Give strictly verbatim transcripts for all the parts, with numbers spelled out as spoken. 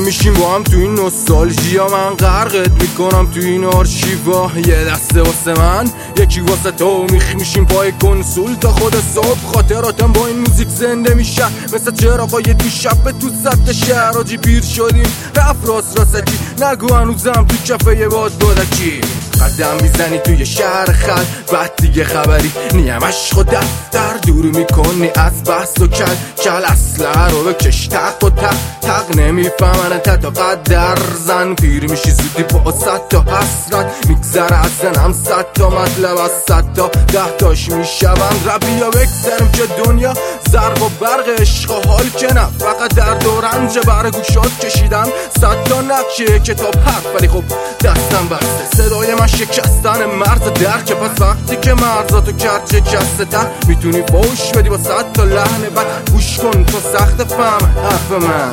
میشیم با هم تو این نوستالژیا، من غرقت میکنم تو این آرشیوا. یه دسته واسه من یکی واسه تو، میخ میشیم پای کنسول تا خود صبح. خاطراتم با این موزیک زنده میشه مثل چراغای تو شب تو سطح شهر. آجی پیر شدیم رفت راست راستکی، نگو هنوزم تو کفه یه باد بادکی. قدم میزنی توی شهر خل، بعد دیگه خبری نیمش خود دفتر. دور میکنی از بحث و کل کل، اسلحه رو بکش تق و تق تق. نمیفهمن تا قدر زن، پیر میشی زودی با صد تا حسرت. میگذره از زنم صد تا مطلب، از صد تا ده تاش میشون ربیا. بگذرم که دنیا زرق و برق، عشق و حال که نه فقط درد و رنج. بر گوشات کشیدم صد تا نقشه کتاب حرف، ولی خب دستم بسته. صدای من شکستن مرز درک، پس وقتی که مرزاتو کرد شکسته تر، میتونی فوش بدی با صد تا لحن. بعد گوش کن تو سخت فهم حرف من.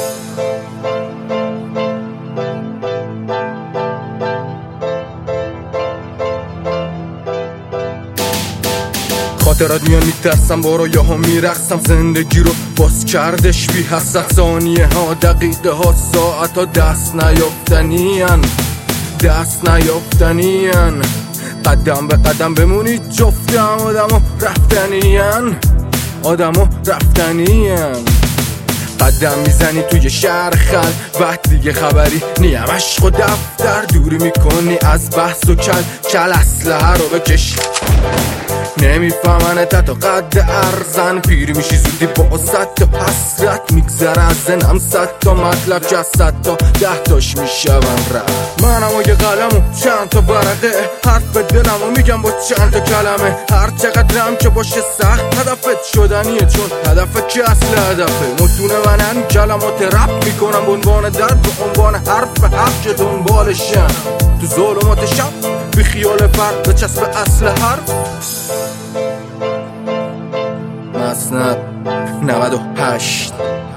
خاطرات میان میترسم با رویاها میرقصم. زندگی رو باز کردش بی حسرت، ثانیه ها دقیقه ها ساعت ها دست نیافتنین دست نیافتنین. قدم به قدم بمونید جفتم، آدم و رفتنین آدم و رفتنین. قدم میزنی توی شهر خل، وقت دیگه خبری نیمش خود دفتر. دوری میکنی از بحث و کل کل، اسلحه رو بکش نمیفهمن تا قد ارزن. پیر میشی زودی با صد تا حسرت، میگذره از زنم صد تا مطلب که از صد تا ده تاش میشون رفت. منم و یه قلم و چند تا ورقه، حرف به دلم و میگم با چند تا کلمه. هر چقدرم که باشه سخت هدفت شدنیه، چون هدفه که اصل هدفه. متونه منن کلمات رپ میکنم به عنوان درد، به عنوان حرف حق که دنبالشم. تو ظلمات شب بی خیال فرد به چسب اصل حرف. مسند نود و هشت